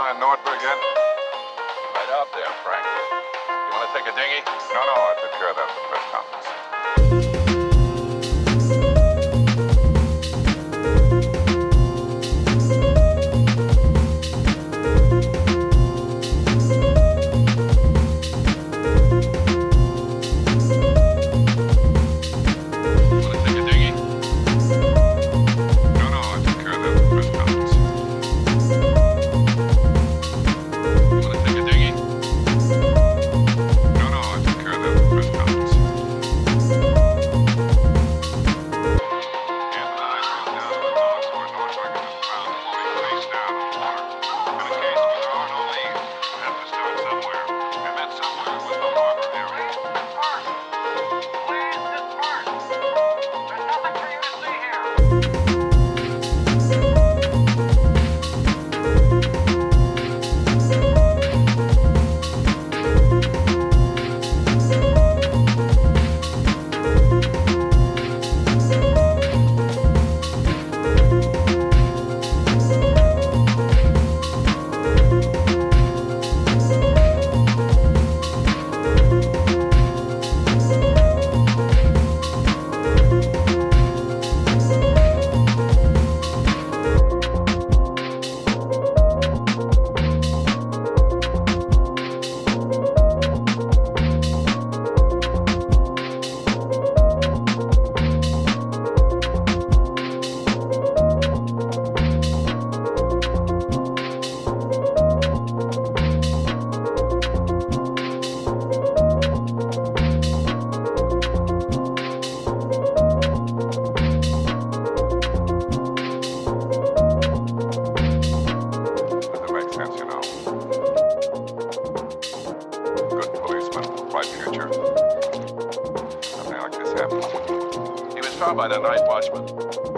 find Nordberg yet? Right out there, Frank. You want to take a dinghy? No, I took care of that at the press conference. Future. Something like this happened. He was found by the night watchman.